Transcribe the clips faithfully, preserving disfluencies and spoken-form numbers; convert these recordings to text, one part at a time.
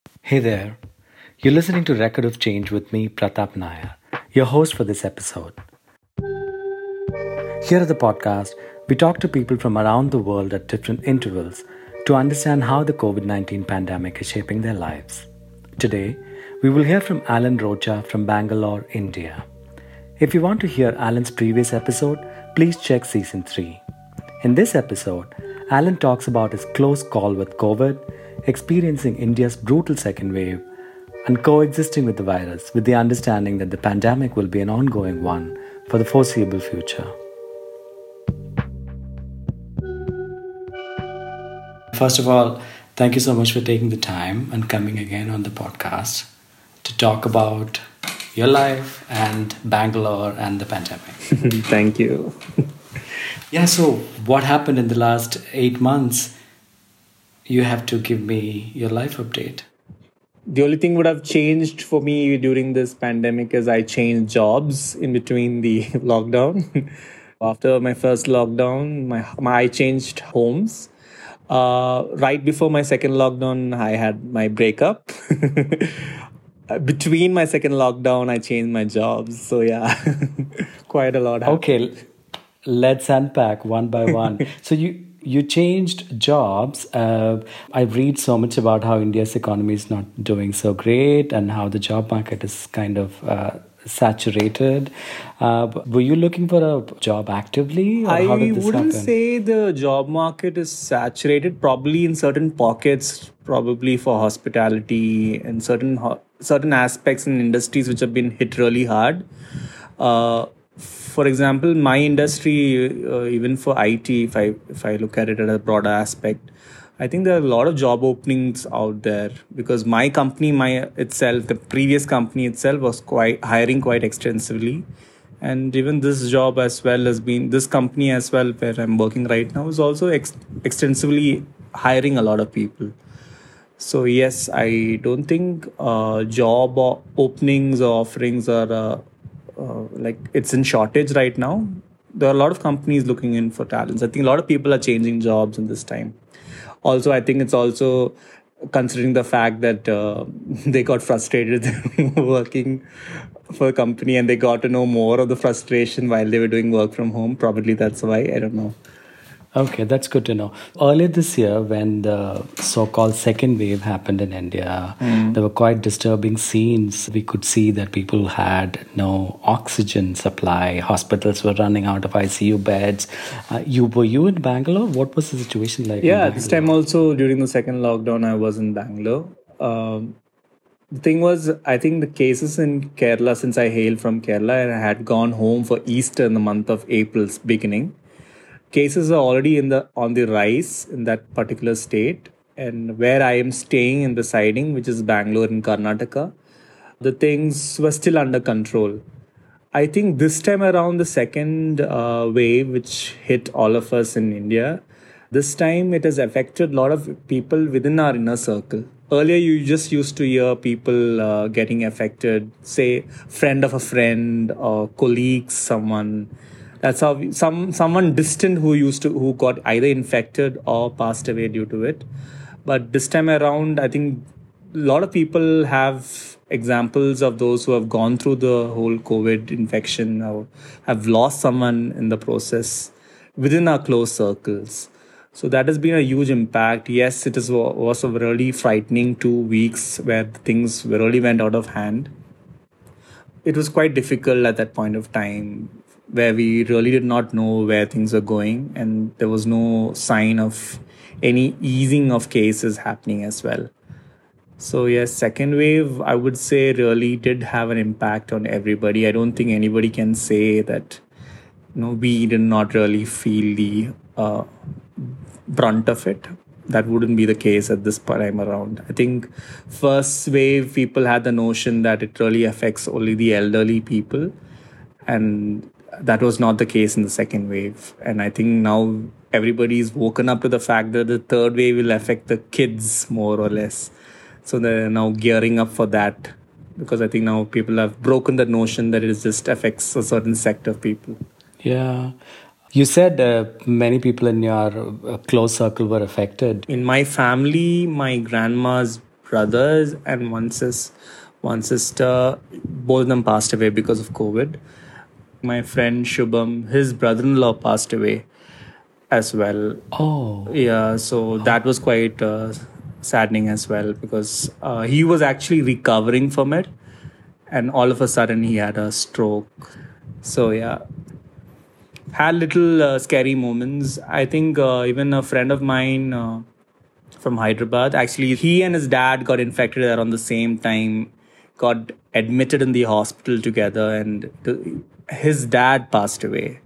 Hey there. You're listening to Record of Change with me, Pratap Nair, your host for this episode. Here at the podcast, we talk to people from around the world at different intervals to understand how the COVID nineteen pandemic is shaping their lives. Today, we will hear from Alan Rocha from Bangalore, India. If you want to hear Alan's previous episode, please check season three. In this episode, Alan talks about his close call with COVID, experiencing India's brutal second wave, and coexisting with the virus with the understanding that the pandemic will be an ongoing one for the foreseeable future. First of all, thank you so much for taking the time and coming again on the podcast to talk about your life and Bangalore and the pandemic. Thank you. Yeah, so what happened in the last eight months? You have to give me your life update. The only thing would have changed for me during this pandemic is I changed jobs in between the lockdown. After my first lockdown, my, my I changed homes. Uh, right before my second lockdown, I had my breakup. Between my second lockdown, I changed my jobs. So yeah, quite a lot happened. Okay, let's unpack one by one. So you you changed jobs. Uh, I read so much about how India's economy is not doing so great and how the job market is kind of uh, saturated. Uh, were you looking for a job actively? Or I how did this wouldn't happen? say the job market is saturated. Probably in certain pockets, probably for hospitality and certain ho- certain aspects in industries which have been hit really hard. Uh, For example, my industry, uh, even for I T, if I if I look at it at a broader aspect, I think there are a lot of job openings out there because my company, my itself, the previous company itself was quite hiring quite extensively, and even this job as well has been this company as well where I'm working right now is also ex- extensively hiring a lot of people. So yes, I don't think uh, job o- openings or offerings are. Uh, Uh, like it's in shortage right now. There are a lot of companies looking in for talents. I think a lot of people are changing jobs in this time. Also, I think it's also considering the fact that uh, they got frustrated working for a company and they got to know more of the frustration while they were doing work from home. Probably that's why. I don't know. Okay, that's good to know. Earlier this year, when the so-called second wave happened in India, mm. there were quite disturbing scenes. We could see that people had no oxygen supply. Hospitals were running out of I C U beds. Uh, you were you in Bangalore? What was the situation like? Yeah, this time also during the second lockdown, I was in Bangalore. Um, the thing was, I think the cases in Kerala, since I hail from Kerala, and I had gone home for Easter in the month of April's beginning. Cases are already in the on the rise in that particular state, and where I am staying in the siding, which is Bangalore in Karnataka, the things were still under control. I think this time around, the second uh, wave, which hit all of us in India, this time it has affected a lot of people within our inner circle. Earlier, you just used to hear people uh, getting affected, say, friend of a friend or colleagues, someone. That's how we, some someone distant who used to who got either infected or passed away due to it. But this time around, I think a lot of people have examples of those who have gone through the whole COVID infection or have lost someone in the process within our close circles. So that has been a huge impact. Yes, it is, was a really frightening two weeks where things really went out of hand. It was quite difficult at that point of time, where we really did not know where things were going, and there was no sign of any easing of cases happening as well. So yes, second wave, I would say, really did have an impact on everybody. I don't think anybody can say that, you know, we did not really feel the uh, brunt of it. That wouldn't be the case at this time around. I think first wave, people had the notion that it really affects only the elderly people, and that was not the case in the second wave. And I think now everybody's woken up to the fact that the third wave will affect the kids more or less. So they're now gearing up for that, because I think now people have broken the notion that it just affects a certain sector of people. Yeah. You said uh, many people in your uh, close circle were affected. In my family, my grandma's brothers and one sis, one sister. Both of them passed away because of COVID. My friend Shubham, his brother-in-law passed away as well. Oh. Yeah, so that was quite uh, saddening as well because uh, he was actually recovering from it, and all of a sudden he had a stroke. So yeah, had little uh, scary moments. I think uh, even a friend of mine uh, from Hyderabad, actually, he and his dad got infected around the same time, got admitted in the hospital together, and th- his dad passed away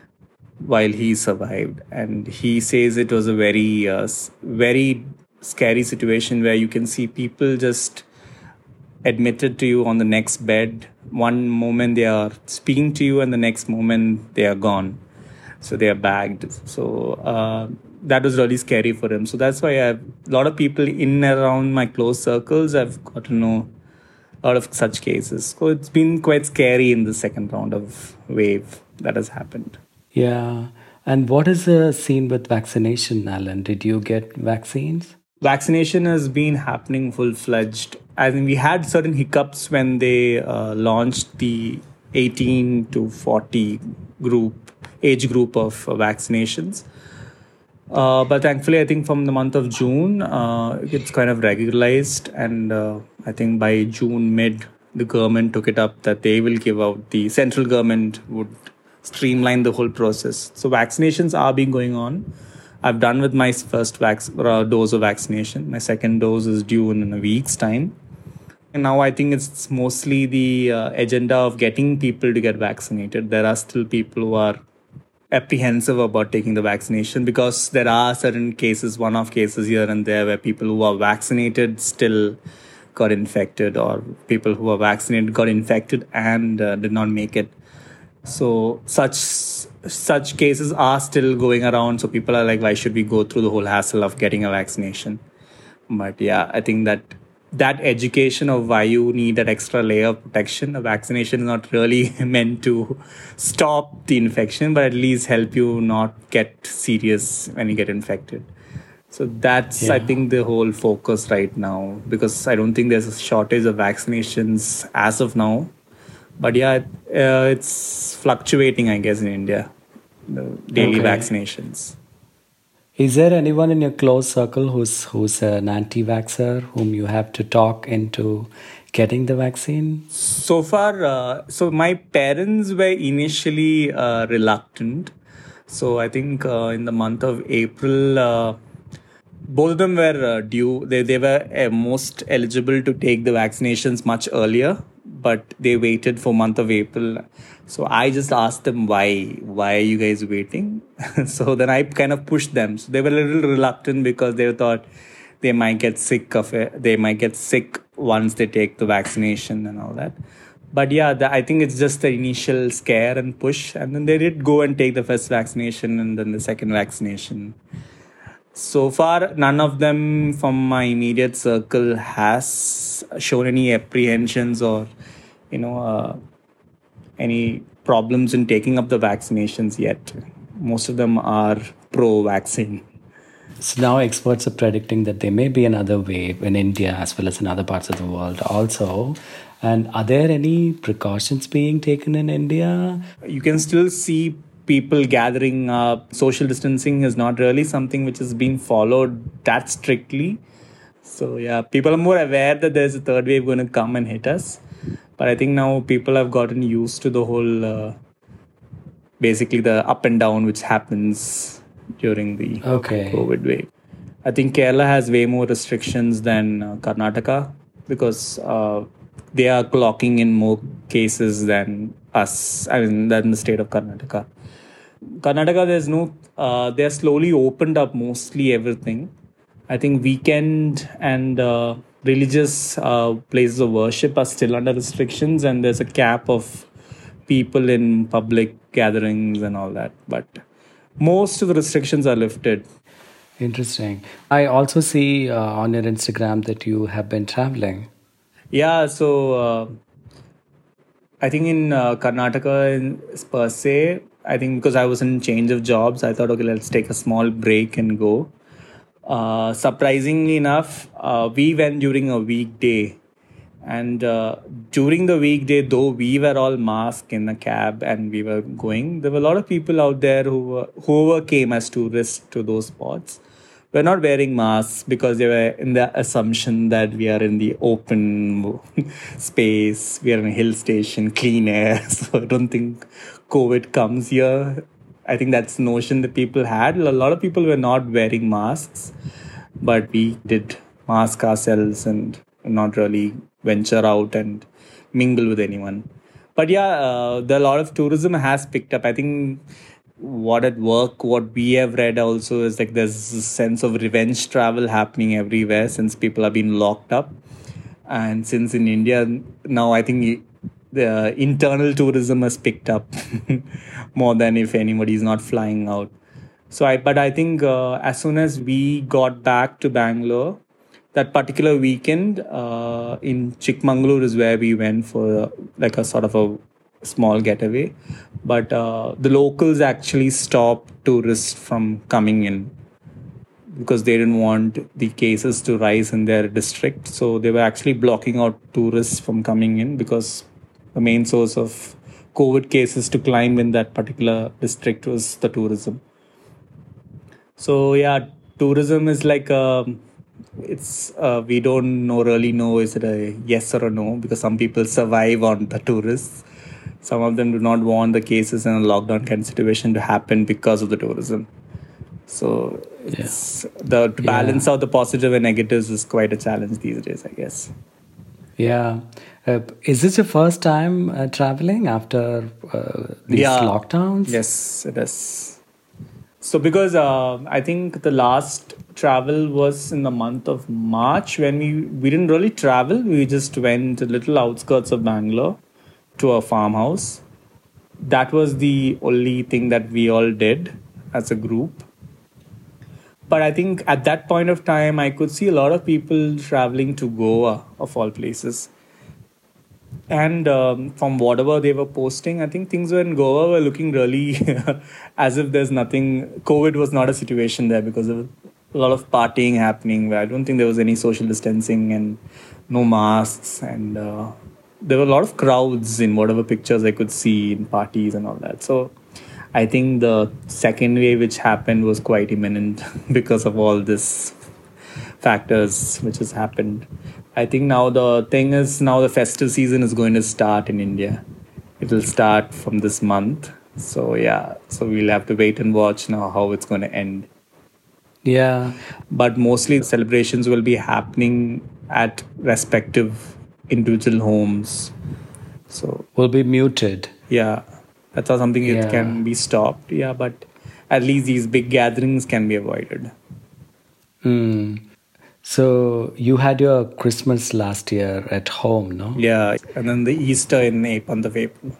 while he survived. And he says it was a very, uh, very scary situation where you can see people just admitted to you on the next bed. One moment they are speaking to you, and the next moment they are gone. So they are bagged. So uh, that was really scary for him. So that's why I have a lot of people in and around my close circles. I've got to know a lot of such cases. So it's been quite scary in the second round of wave that has happened. Yeah. And what is the scene with vaccination, Alan? Did you get vaccines? Vaccination has been happening full-fledged. I think we had certain hiccups when they uh, launched the eighteen to forty group, age group of uh, vaccinations. Uh, but thankfully, I think from the month of June, uh, it's kind of regularized. And uh, I think by June mid, the government took it up that they will give out, the central government would streamline the whole process. So vaccinations are being going on. I've done with my first vac- uh, dose of vaccination. My second dose is due in a week's time. And now I think it's mostly the uh, agenda of getting people to get vaccinated. There are still people who are apprehensive about taking the vaccination because there are certain cases, one-off cases here and there where people who are vaccinated still got infected, or people who are vaccinated got infected and uh, did not make it. So such such cases are still going around. So people are like, why should we go through the whole hassle of getting a vaccination? But yeah, I think that that education of why you need that extra layer of protection, a vaccination is not really meant to stop the infection, but at least help you not get serious when you get infected. So that's, yeah. I think, the whole focus right now, because I don't think there's a shortage of vaccinations as of now. But yeah, uh, it's fluctuating, I guess, in India, the daily okay. vaccinations. Is there anyone in your close circle who's who's an anti-vaxxer whom you have to talk into getting the vaccine? So far, uh, so my parents were initially uh, reluctant. So I think uh, in the month of April, uh, both of them were uh, due. They, they were uh, most eligible to take the vaccinations much earlier, but they waited for month of April. So I just asked them, why? Why are you guys waiting? So then I kind of pushed them. So they were a little reluctant because they thought they might get sick of it. They might get sick once they take the vaccination and all that. But yeah, the, I think it's just the initial scare and push. And then they did go and take the first vaccination and then the second vaccination. So far, none of them from my immediate circle has shown any apprehensions or, you know, uh, any problems in taking up the vaccinations yet. Most of them are pro-vaccine. So now experts are predicting that there may be another wave in India as well as in other parts of the world also. And are there any precautions being taken in India? You can still see people gathering up. Social distancing is not really something which has been followed that strictly. So yeah, people are more aware that there's a third wave going to come and hit us. But I think now people have gotten used to the whole, uh, basically the up and down which happens during the okay. COVID wave. I think Kerala has way more restrictions than uh, Karnataka because uh, they are clocking in more cases than us, I mean, than the state of Karnataka. Karnataka, there's no, uh, they're slowly opened up mostly everything. I think weekend and uh, religious uh, places of worship are still under restrictions, and there's a cap of people in public gatherings and all that. But most of the restrictions are lifted. Interesting. I also see uh, on your Instagram that you have been traveling. Yeah, so uh, I think in uh, Karnataka in, per se, I think because I was in change of jobs, I thought, okay, let's take a small break and go. Uh, surprisingly enough, uh, we went during a weekday. And uh, during the weekday, though we were all masked in a cab and we were going, there were a lot of people out there who were, whoever came as tourists to those spots were not wearing masks because they were in the assumption that we are in the open space, we are in a hill station, clean air. So I don't think COVID comes here. I think that's the notion that people had. A lot of people were not wearing masks, but we did mask ourselves and not really venture out and mingle with anyone. But yeah, uh, the, a lot of tourism has picked up. I think what at work, what we have read also is like there's a sense of revenge travel happening everywhere since people have been locked up. And since in India now, I think the internal tourism has picked up more than if anybody is not flying out. So I, but I think uh, as soon as we got back to Bangalore, that particular weekend uh, in Chikmagalur is where we went for uh, like a sort of a small getaway. But uh, the locals actually stopped tourists from coming in because they didn't want the cases to rise in their district. So they were actually blocking out tourists from coming in because the main source of COVID cases to climb in that particular district was the tourism. So yeah, tourism is like a, it's uh, we don't know really know is it a yes or a no because some people survive on the tourists. Some of them do not want the cases in a lockdown kind of situation to happen because of the tourism. So it's yeah. the to balance yeah. out the positive and negatives is quite a challenge these days, I guess. Yeah. Uh, is this your first time uh, traveling after uh, these yeah. lockdowns? Yes, it is. So because uh, I think the last travel was in the month of March when we, we didn't really travel. We just went to little outskirts of Bangalore to a farmhouse. That was the only thing that we all did as a group. But I think at that point of time, I could see a lot of people traveling to Goa, of all places. And um, from whatever they were posting, I think things were in Goa were looking really as if there's nothing. COVID was not a situation there because of a lot of partying happening where I don't think there was any social distancing and no masks. And uh, there were a lot of crowds in whatever pictures I could see in parties and all that. So I think the second wave which happened was quite imminent because of all this factors which has happened. I think now the thing is now the festive season is going to start in India. It will start from this month. So yeah, so we'll have to wait and watch now how it's going to end. Yeah. But mostly celebrations will be happening at respective individual homes. So will be muted. Yeah. That's how something yeah. it can be stopped. Yeah, but at least these big gatherings can be avoided. Hmm. So you had your Christmas last year at home, no? Yeah, and then the Easter in month of April.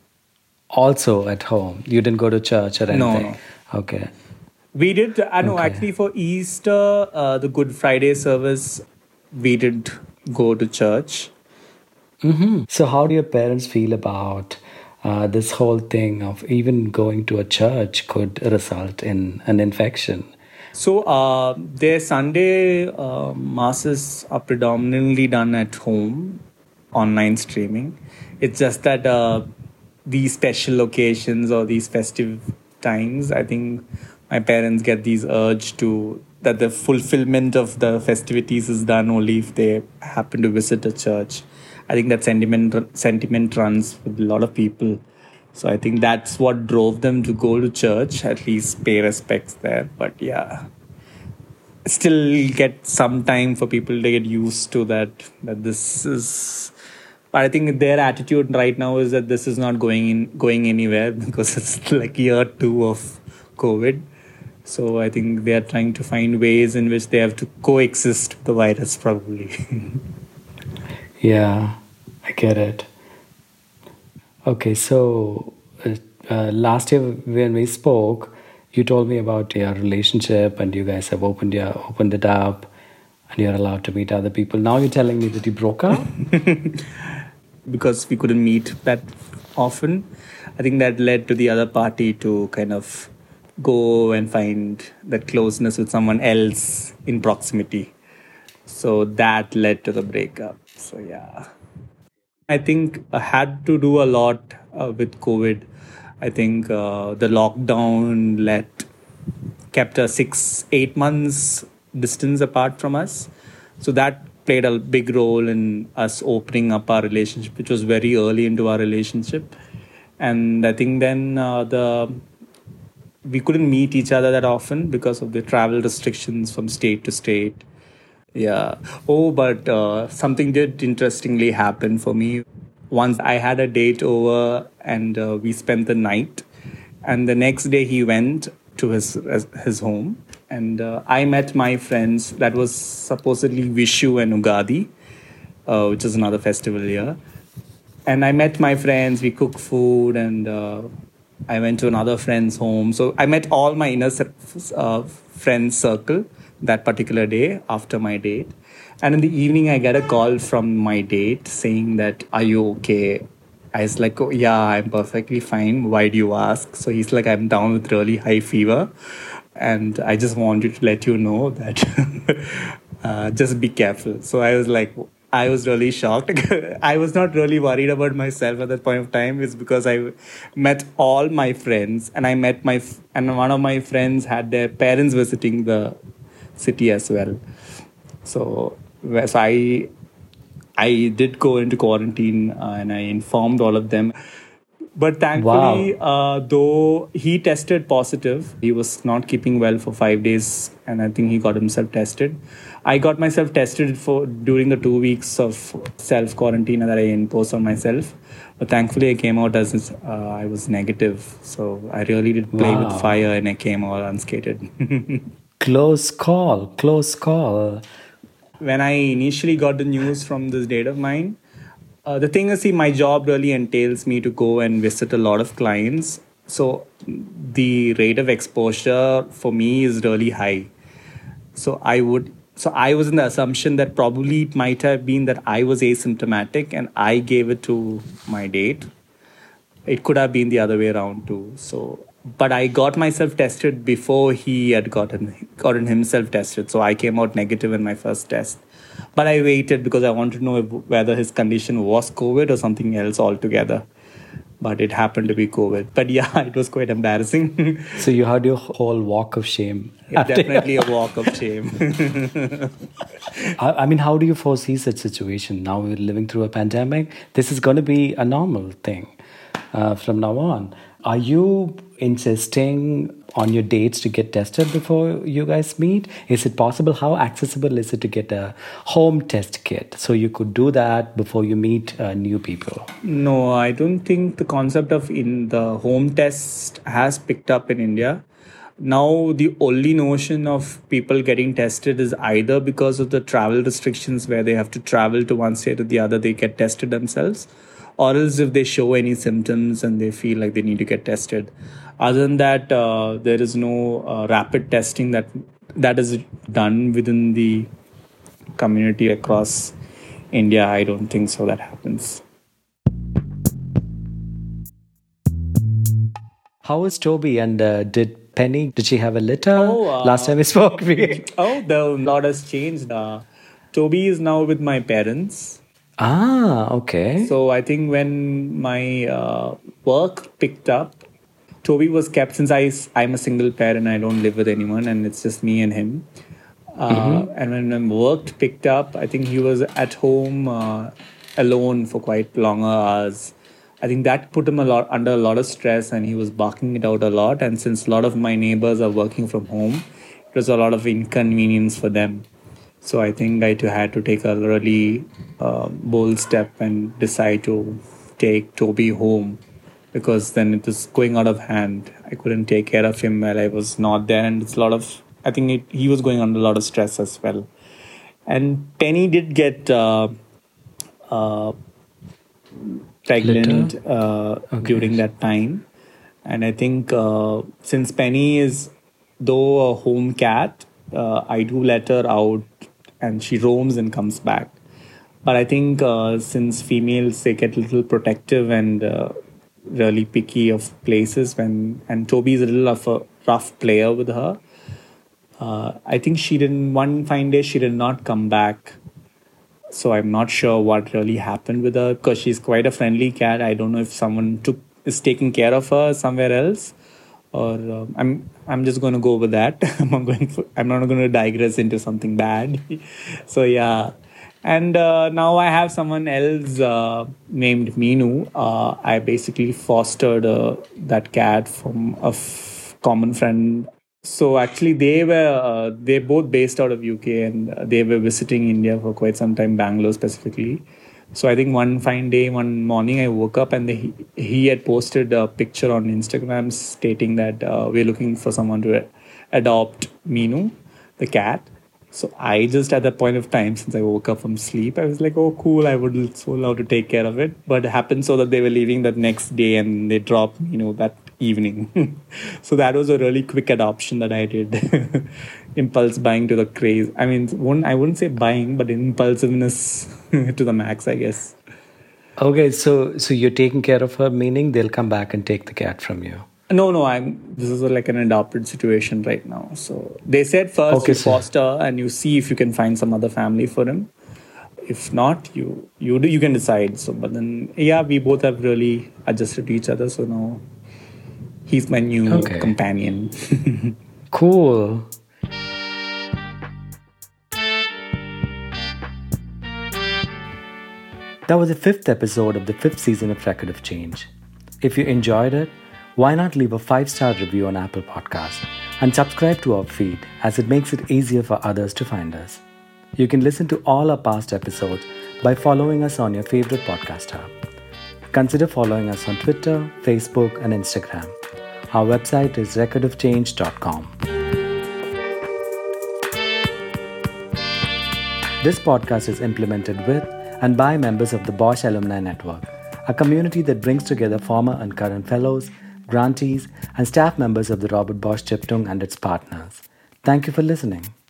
Also at home? You didn't go to church or anything? No, no. Okay. We did, I know, okay. actually for Easter, uh, the Good Friday service, we did go to church. Mm-hmm. So how do your parents feel about uh, this whole thing of even going to a church could result in an infection? So uh, their Sunday uh, masses are predominantly done at home, online streaming. It's just that uh, these special occasions or these festive times, I think my parents get these urge to, that the fulfillment of the festivities is done only if they happen to visit a church. I think that sentiment, sentiment runs with a lot of people. So I think that's what drove them to go to church, at least pay respects there. But yeah, still get some time for people to get used to that, that this is... But I think their attitude right now is that this is not going in, going anywhere because it's like year two of COVID. So I think they are trying to find ways in which they have to coexist with the virus probably. Yeah, I get it. Okay, so uh, uh, last year when we spoke, you told me about your relationship and you guys have opened your opened it up and you're allowed to meet other people. Now you're telling me that you broke up? Because we couldn't meet that often. I think that led to the other party to kind of go and find that closeness with someone else in proximity. So that led to the breakup. So yeah, I think I had to do a lot uh, with COVID. I think uh, the lockdown let kept a six eight months distance apart from us, so that played a big role in us opening up our relationship, which was very early into our relationship. And I think then uh, the we couldn't meet each other that often because of the travel restrictions from state to state. Yeah. Oh, but uh, something did interestingly happen for me. Once I had a date over and uh, we spent the night, and the next day he went to his his home, and uh, I met my friends. That was supposedly Vishu and Ugadi, uh, which is another festival here. And I met my friends. We cooked food, and uh, I went to another friend's home. So I met all my inner uh, friends circle that particular day after my date. And in the evening, I get a call from my date saying that, "Are you okay?" I was like, "Oh, yeah, I'm perfectly fine. Why do you ask?" So he's like, "I'm down with really high fever. And I just wanted to let you know that uh, just be careful." So I was like, I was really shocked. I was not really worried about myself at that point of time. It's because I met all my friends, and I met my, and one of my friends had their parents visiting the city as well. So, so I, I did go into quarantine uh, and I informed all of them. But thankfully, wow. uh, though he tested positive, he was not keeping well for five days, and I think he got himself tested. I got myself tested for during the two weeks of self quarantine that I imposed on myself. But thankfully, I came out as uh, I was negative. So I really did play wow. with fire, and I came all unscathed. Close call, close call. When I initially got the news from this date of mine, Uh, the thing is, see, my job really entails me to go and visit a lot of clients. So the rate of exposure for me is really high. So I would, so I was in the assumption that probably it might have been that I was asymptomatic and I gave it to my date. It could have been the other way around too. So, but I got myself tested before he had gotten gotten himself tested. So I came out negative in my first test. But I waited because I wanted to know if, whether his condition was COVID or something else altogether. But it happened to be COVID. But yeah, it was quite embarrassing. So you had your whole walk of shame. Yeah, definitely a walk of shame. I, I mean, how do you foresee such situation? Now we're living through a pandemic. This is going to be a normal thing uh, from now on. Are you insisting on your dates to get tested before you guys meet? Is it possible? How accessible is it to get a home test kit so you could do that before you meet uh, new people? No, I don't think the concept of in the home test has picked up in India. Now, the only notion of people getting tested is either because of the travel restrictions where they have to travel to one state or the other, they get tested themselves, or else if they show any symptoms and they feel like they need to get tested. Other than that, uh, there is no uh, rapid testing that that is done within the community across India. I don't think so that happens. How is Toby, and uh, did Penny, did she have a litter? Oh, uh, last time we spoke. Oh, the lot has changed. Uh, Toby is now with my parents. Ah, okay. So I think when my uh, work picked up, Toby was kept, since I, I'm a single parent, I don't live with anyone, and it's just me and him. Uh, mm-hmm. And when my work picked up, I think he was at home uh, alone for quite longer hours. I think that put him a lot under a lot of stress, and he was barking it out a lot. And since a lot of my neighbors are working from home, it was a lot of inconvenience for them. So I think I had to take a really uh, bold step and decide to take Toby home, because then it was going out of hand. I couldn't take care of him while I was not there, and it's a lot of, I think it, he was going under a lot of stress as well. And Penny did get uh, uh, pregnant uh, okay. during that time. And I think uh, since Penny is, though a home cat, uh, I do let her out and she roams and comes back. But I think uh, since females, they get a little protective, and uh, really picky of places when, and Toby is a little of a rough player with her. Uh, I think she didn't, one fine day, she did not come back. So I'm not sure what really happened with her because she's quite a friendly cat. I don't know if someone took is taking care of her somewhere else, or uh, I'm I'm just going to go with that. I'm not going for, I'm not going to digress into something bad. So yeah, and uh, now I have someone else uh, named Meenu. Uh, I basically fostered uh, that cat from a f- common friend. So actually, they were uh, they both based out of U K, and they were visiting India for quite some time, Bangalore specifically. So I think one fine day, one morning, I woke up and they, he had posted a picture on Instagram stating that uh, we're looking for someone to adopt Meenu, the cat. So I just at that point of time, since I woke up from sleep, I was like, oh, cool, I would so love to take care of it. But it happened so that they were leaving that next day and they dropped, you know, that evening. So that was a really quick adoption that I did. Impulse buying to the craze. I mean, one, I wouldn't say buying, but impulsiveness to the max, I guess. Okay, so so you're taking care of her, meaning they'll come back and take the cat from you. No, no, I'm. This is like an adopted situation right now. So they said first Okay, you so- foster and you see if you can find some other family for him. If not, you you do you can decide. So, but then yeah, we both have really adjusted to each other. So now he's my new Okay. companion. Cool. That was the fifth episode of the fifth season of Record of Change. If you enjoyed it, why not leave a five-star review on Apple Podcasts and subscribe to our feed, as it makes it easier for others to find us. You can listen to all our past episodes by following us on your favorite podcast app. Consider following us on Twitter, Facebook, and Instagram. Our website is record of change dot com. This podcast is implemented with and by members of the Bosch Alumni Network, a community that brings together former and current fellows, grantees, and staff members of the Robert Bosch Stiftung and its partners. Thank you for listening.